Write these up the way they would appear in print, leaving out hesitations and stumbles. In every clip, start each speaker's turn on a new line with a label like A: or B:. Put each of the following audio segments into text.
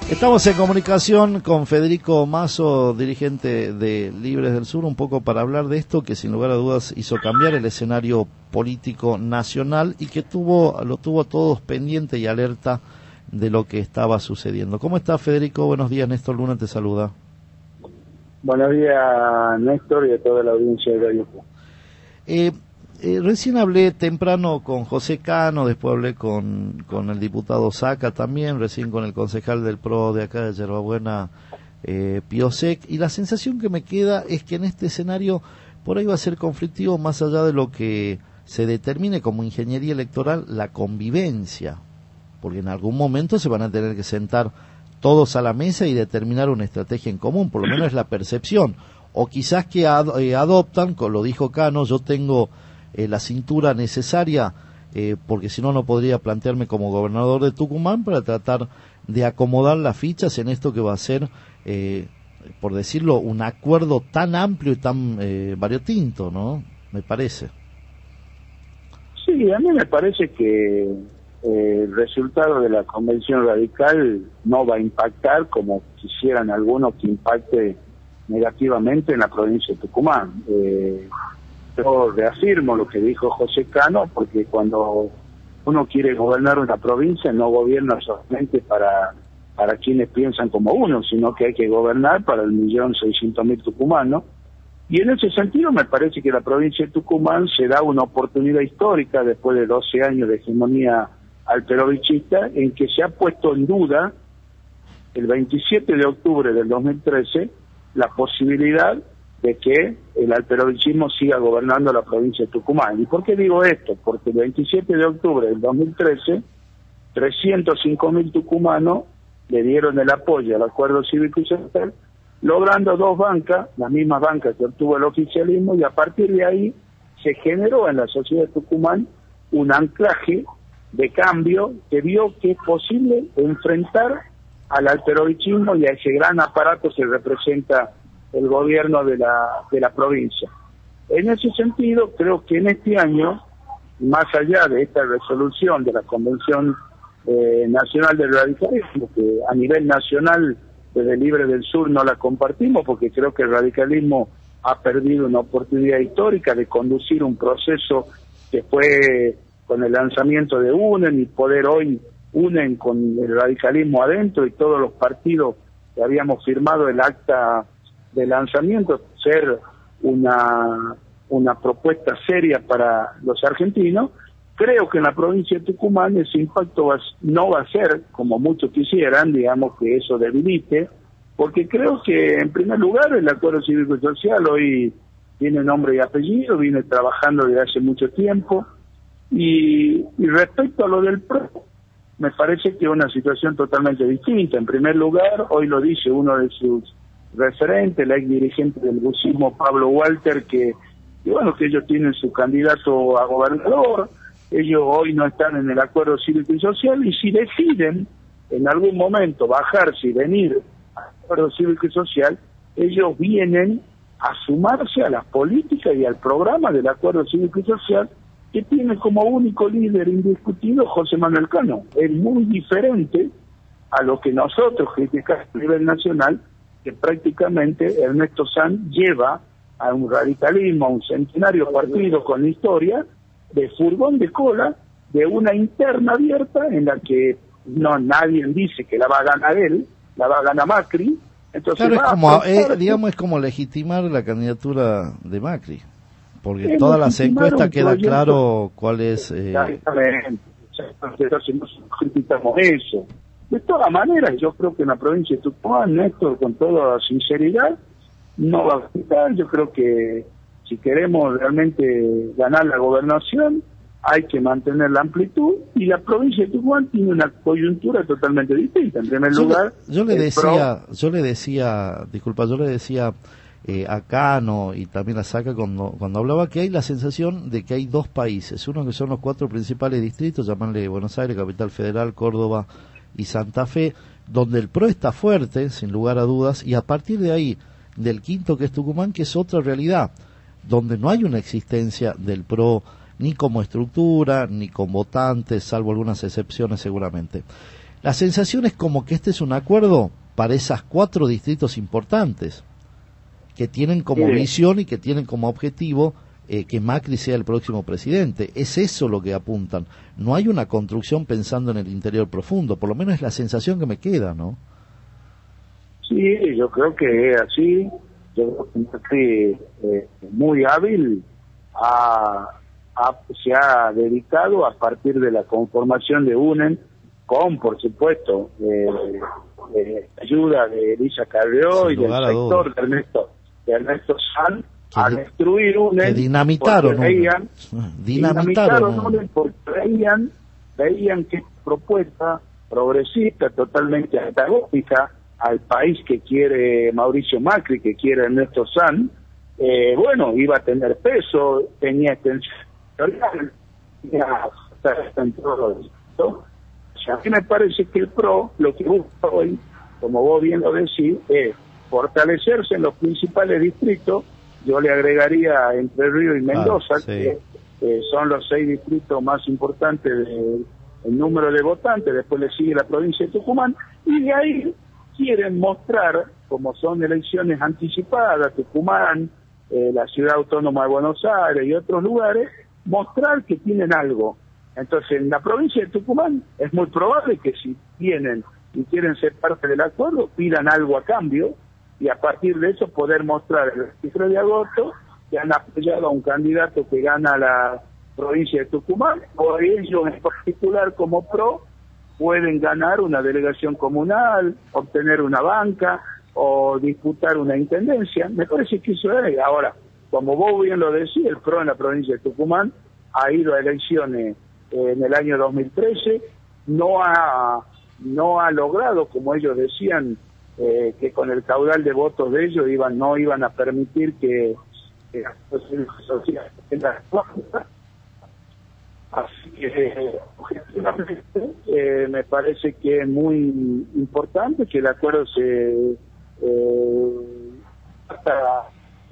A: Estamos en comunicación con Federico Mazo, dirigente de Libres del Sur, un poco para hablar de esto que sin lugar a dudas hizo cambiar el escenario político nacional y que lo tuvo a todos pendiente y alerta de lo que estaba sucediendo. ¿Cómo está, Federico? Buenos días, Néstor Luna te saluda.
B: Buenos días, Néstor, y a toda la audiencia de Radio Pro.
A: Recién hablé temprano con José Cano, después hablé con el diputado Saca también, recién con el concejal del PRO de acá de Yerbabuena, Piosek, y la sensación que me queda es que en este escenario por ahí va a ser conflictivo más allá de lo que se determine como ingeniería electoral, la convivencia, porque en algún momento se van a tener que sentar todos a la mesa y determinar una estrategia en común, por lo menos es la percepción, o quizás que adoptan, como lo dijo Cano, yo tengo la cintura necesaria, porque si no, no podría plantearme como gobernador de Tucumán para tratar de acomodar las fichas en esto que va a ser, por decirlo, un acuerdo tan amplio y tan variopinto, ¿no? Me parece.
B: Sí, a mí me parece que el resultado de la convención radical no va a impactar como quisieran algunos que impacte negativamente en la provincia de Tucumán. Yo reafirmo lo que dijo José Cano, porque cuando uno quiere gobernar una provincia no gobierna solamente para quienes piensan como uno, sino que hay que gobernar para el 1.600.000 tucumanos. Y en ese sentido me parece que la provincia de Tucumán se da una oportunidad histórica después de 12 años de hegemonía alperovichista, en que se ha puesto en duda el 27 de octubre del 2013 la posibilidad de que el alperovichismo siga gobernando la provincia de Tucumán. ¿Y por qué digo esto? Porque el 27 de octubre del 2013, 305.000 tucumanos le dieron el apoyo al acuerdo cívico y social, logrando dos bancas, las mismas bancas que obtuvo el oficialismo, y a partir de ahí se generó en la sociedad de Tucumán un anclaje de cambio que vio que es posible enfrentar al alperovichismo y a ese gran aparato que representa el gobierno de la provincia. En ese sentido, creo que en este año, más allá de esta resolución de la Convención Nacional del Radicalismo, que a nivel nacional desde Libre del Sur no la compartimos, porque creo que el radicalismo ha perdido una oportunidad histórica de conducir un proceso que fue con el lanzamiento de UNEN, y poder hoy UNEN con el radicalismo adentro y todos los partidos que habíamos firmado el acta de lanzamiento, ser una propuesta seria para los argentinos. Creo que en la provincia de Tucumán ese impacto no va a ser como muchos quisieran, digamos, que eso debilite, porque creo que en primer lugar el acuerdo cívico y social hoy tiene nombre y apellido, viene trabajando desde hace mucho tiempo, y respecto a lo del PRO, me parece que es una situación totalmente distinta. En primer lugar, hoy lo dice uno de sus referente, el ex dirigente del bucismo, Pablo Walter, que ellos tienen su candidato a gobernador, ellos hoy no están en el acuerdo cívico y social, y si deciden en algún momento bajarse y venir al acuerdo cívico y social, ellos vienen a sumarse a las políticas y al programa del acuerdo cívico y social, que tiene como único líder indiscutido José Manuel Cano. Es muy diferente a lo que nosotros criticamos a nivel nacional, que prácticamente Ernesto Sanz lleva a un radicalismo, a un centenario partido con historia de furgón de cola, de una interna abierta en la que nadie dice que la va a ganar él, la va a ganar Macri. Entonces
A: claro, es como legitimar la candidatura de Macri, porque todas las encuestas queda claro cuál es.
B: Exactamente, nosotros criticamos eso. De todas maneras, yo creo que en la provincia de Tucumán, Néstor, con toda sinceridad, no va a afectar. Yo creo que si queremos realmente ganar la gobernación, hay que mantener la amplitud, y la provincia de Tucumán tiene una coyuntura totalmente distinta. En primer lugar,
A: yo le decía a Cano y también a Saca cuando hablaba, que hay la sensación de que hay dos países, uno que son los 4 principales distritos, llamanle Buenos Aires, Capital Federal, Córdoba y Santa Fe, donde el PRO está fuerte, sin lugar a dudas, y a partir de ahí, del quinto que es Tucumán, que es otra realidad, donde no hay una existencia del PRO ni como estructura, ni con votantes, salvo algunas excepciones seguramente. La sensación es como que este es un acuerdo para esas 4 distritos importantes, que tienen como visión y que tienen como objetivo que Macri sea el próximo presidente. Es eso lo que apuntan. No hay una construcción pensando en el interior profundo, por lo menos es la sensación que me queda, ¿no?
B: Sí, yo creo que es así. Yo creo que muy hábil se ha dedicado a partir de la conformación de UNEN, con, por supuesto, ayuda de Elisa Carrió y del sector de Ernesto Sanz, a destruir UNEN.
A: Que dinamitaron
B: UNEN porque veían que propuesta progresista, totalmente antagónica al país que quiere Mauricio Macri, que quiere Ernesto Sanz, iba a tener peso, tenía extensión territorial, en todo esto. A mí me parece que el PRO lo que busca hoy, como vos bien lo decís, es fortalecerse en los principales distritos. Yo le agregaría Entre Ríos y Mendoza, que son los 6 distritos más importantes del número de votantes. Después le sigue la provincia de Tucumán, y de ahí quieren mostrar, como son elecciones anticipadas, Tucumán, la Ciudad Autónoma de Buenos Aires y otros lugares, mostrar que tienen algo. Entonces, en la provincia de Tucumán es muy probable que si tienen y quieren ser parte del acuerdo, pidan algo a cambio, y a partir de eso poder mostrar el 23 de agosto que han apoyado a un candidato que gana la provincia de Tucumán, o ellos en particular como PRO pueden ganar una delegación comunal, obtener una banca o disputar una intendencia. Me parece que eso es. Ahora, como vos bien lo decís, el PRO en la provincia de Tucumán ha ido a elecciones en el año 2013, no ha logrado, como ellos decían, que con el caudal de votos de ellos no iban a permitir que las posiciones sociales tengan fuerza. Así que objetivamente me parece que es muy importante que el acuerdo se hasta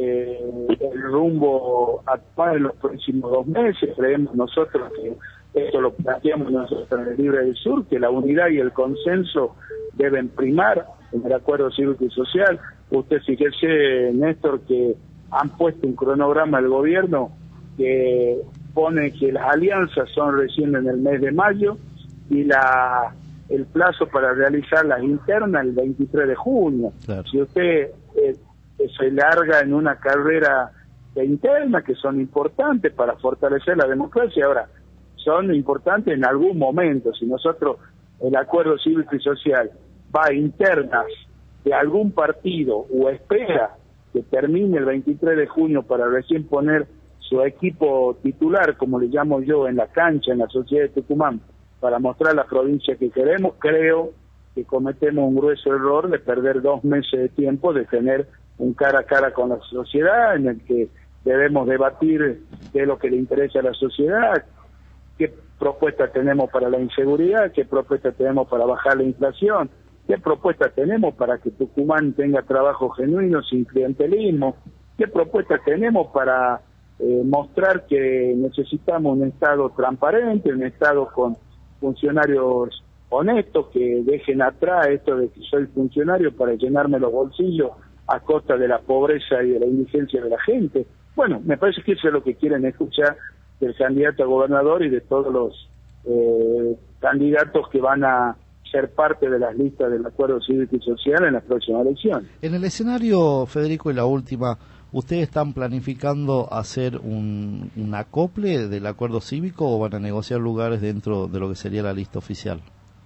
B: el rumbo actual en los próximos 2 meses. Creemos nosotros que esto lo planteamos nosotros en el Libre del Sur, que la unidad y el consenso deben primar en el acuerdo cívico y social. Usted fíjese, Néstor, que han puesto un cronograma del gobierno que pone que las alianzas son recién en el mes de mayo y el plazo para realizar las internas el 23 de junio. Claro. Si usted se larga en una carrera de interna, que son importantes para fortalecer la democracia, ahora son importantes en algún momento. Si nosotros, el acuerdo cívico y social va a internas de algún partido o espera que termine el 23 de junio para recién poner su equipo titular, como le llamo yo, en la cancha, en la sociedad de Tucumán, para mostrar la provincia que queremos, creo que cometemos un grueso error de perder 2 meses de tiempo, de tener un cara a cara con la sociedad, en el que debemos debatir qué es lo que le interesa a la sociedad, qué propuestas tenemos para la inseguridad, qué propuestas tenemos para bajar la inflación, qué propuestas tenemos para que Tucumán tenga trabajo genuino sin clientelismo, qué propuestas tenemos para mostrar que necesitamos un Estado transparente, un Estado con funcionarios honestos, que dejen atrás esto de que soy funcionario para llenarme los bolsillos a costa de la pobreza y de la indigencia de la gente. Bueno, me parece que eso es lo que quieren escuchar del candidato a gobernador y de todos los candidatos que van a ser parte de las listas del acuerdo cívico y social en la próxima elección.
A: En el escenario, Federico, y la última, ¿ustedes están planificando hacer un acople del acuerdo cívico o van a negociar lugares dentro de lo que sería la lista oficial?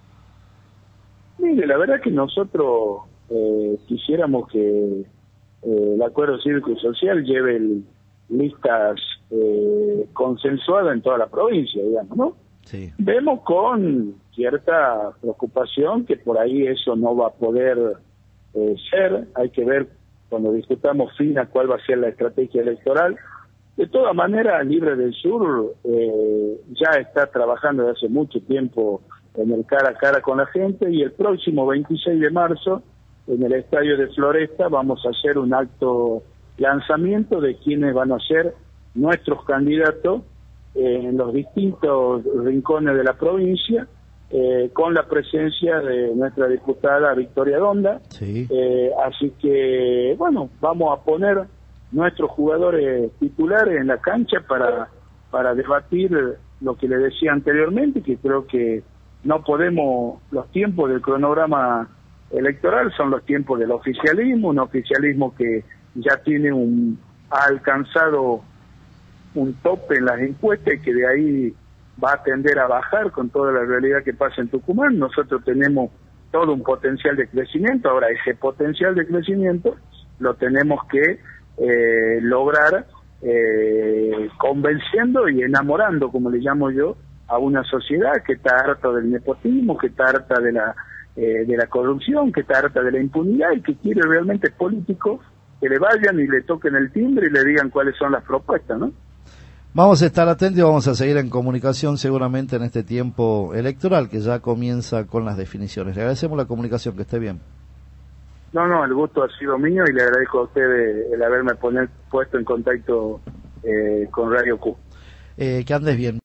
B: Mire, la verdad que nosotros quisiéramos que el acuerdo cívico y social lleve listas consensuadas en toda la provincia, digamos, ¿no?
A: Sí.
B: Vemos con cierta preocupación que por ahí eso no va a poder ser. Hay que ver cuando discutamos fina cuál va a ser la estrategia electoral. De todas maneras, Libre del Sur ya está trabajando desde hace mucho tiempo en el cara a cara con la gente, y el próximo 26 de marzo en el estadio de Floresta vamos a hacer un acto lanzamiento de quienes van a ser nuestros candidatos en los distintos rincones de la provincia, con la presencia de nuestra diputada Victoria Donda.
A: Sí.
B: Así que, bueno, vamos a poner nuestros jugadores titulares en la cancha para debatir lo que le decía anteriormente, que creo que no podemos, los tiempos del cronograma electoral son los tiempos del oficialismo, un oficialismo que ya ha alcanzado un tope en las encuestas y que de ahí va a tender a bajar con toda la realidad que pasa en Tucumán. Nosotros tenemos todo un potencial de crecimiento, ahora ese potencial de crecimiento lo tenemos que lograr convenciendo y enamorando, como le llamo yo, a una sociedad que está harta del nepotismo, que está harta de la corrupción, que está harta de la impunidad y que quiere realmente políticos que le vayan y le toquen el timbre y le digan cuáles son las propuestas, ¿no?
A: Vamos a estar atentos y vamos a seguir en comunicación seguramente en este tiempo electoral que ya comienza con las definiciones. Le agradecemos la comunicación, que esté bien.
B: No, el gusto ha sido mío y le agradezco a usted el haberme puesto en contacto con Radio Q.
A: Que andes bien.